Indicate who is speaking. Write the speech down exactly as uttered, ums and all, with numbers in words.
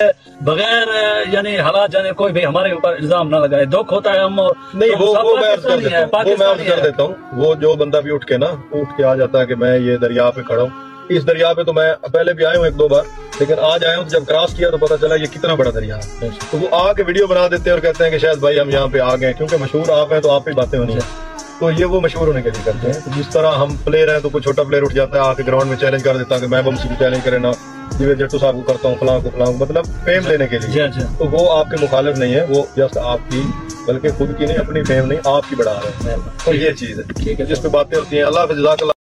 Speaker 1: बगैर यानी हालात जाने कोई भी हमारे ऊपर इल्जाम ना लगाए। दुख होता है हम
Speaker 2: नहीं
Speaker 1: तो
Speaker 2: वो वो मैं अर्ज कर
Speaker 1: पाकिस्तानी
Speaker 2: देता
Speaker 1: है,
Speaker 2: हूँ वो मैं अर्ज
Speaker 1: पाकिस्तानी
Speaker 2: कर
Speaker 1: है।
Speaker 2: देता हूँ वो जो बंदा भी उठ के ना उठ के आ जाता है कि मैं ये दरिया पे खड़ा हूँ, इस दरिया पे तो मैं पहले भी आया हूँ एक दो बार, लेकिन आज आया हूँ तो जब क्रॉस किया तो पता चला ये कितना बड़ा दरिया है। तो वो आके वीडियो बना देते हैं और कहते हैं कि शायद भाई हम यहाँ पे आ गए, क्योंकि मशहूर आप हैं तो आप ही बातें होनी है। तो ये वो मशहूर होने के लिए करते हैं। तो जिस तरह हम प्लेयर हैं तो कोई छोटा प्लेयर उठ जाता है आके ग्राउंड में चैलेंज कर देता है कि मैं बमसी को चैलेंज करे ना, दिव्य जट्टू साहब को करता हूँ, फलां को फलां, मतलब फेम लेने के लिए। तो वो आपके मुखालिफ नहीं है, वो जस्ट आपकी बल्कि खुद की नहीं, अपनी फेम नहीं आपकी बढ़ा रहे हैं। तो ये चीज है जिस पे बातें होती हैं। अल्लाह हाफ़िज़।